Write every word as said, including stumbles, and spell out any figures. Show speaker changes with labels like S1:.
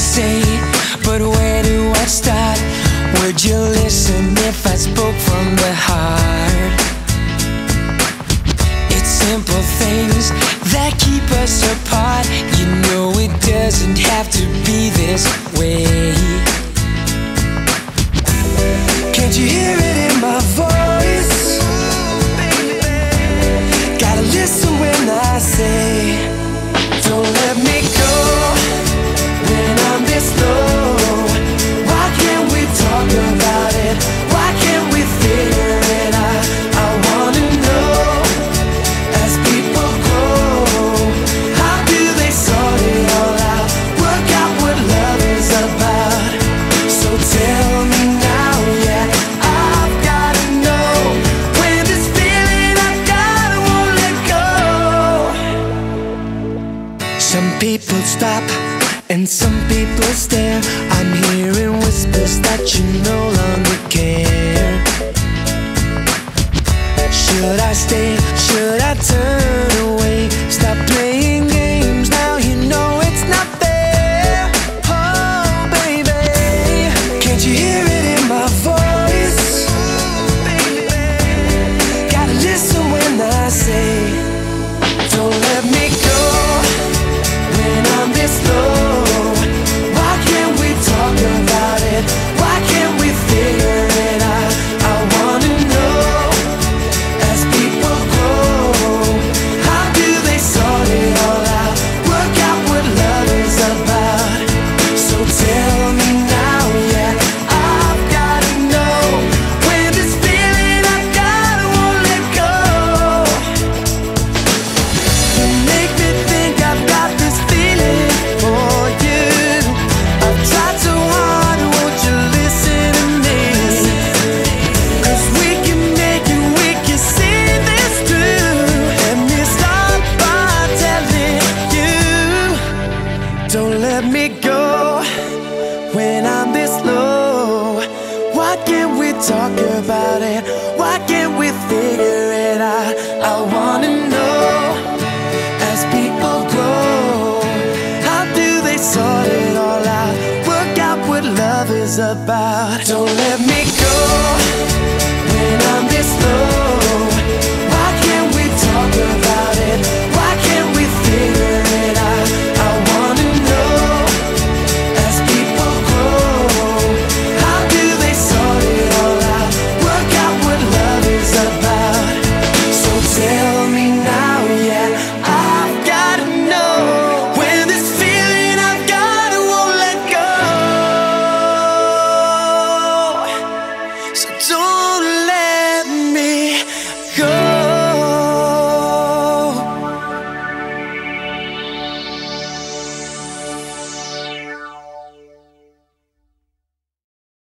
S1: say, but where do I start? Would you listen if I spoke from the heart? It's simple things that keep us apart. You know it doesn't have to be this way. Can't you hear it in my voice? Gotta listen when I say, don't let me go when I'm this low. Why can't we talk about it? Why can't we figure it out? I wanna know, as people grow, how do they sort it all out? Work out what love is about. So tell me now, yeah, I've gotta know. When this feeling I've got, I won't let go. Some people stop and some people stare. I'm hearing whispers that you no longer care. Should I stay? Should I turn away? Stop playing games now, you know it's not fair. Oh baby, can't you hear it in my voice? Gotta listen when I say, don't let me go when I'm this low. Why can't we talk about it? Why can't we figure it out? I wanna know, as people grow, how do they sort it all out? Work out what love is about. So tell me now, yeah, I've gotta know. When this feeling I've got, I won't let go. You make me think I've got this feeling for you. I've tried so hard, won't you listen to me? 'Cause we can make it, we can see this through. Let me start by telling you, don't let me go when I'm this low. Why can't we talk about it? Why can't we figure it out? I wanna know.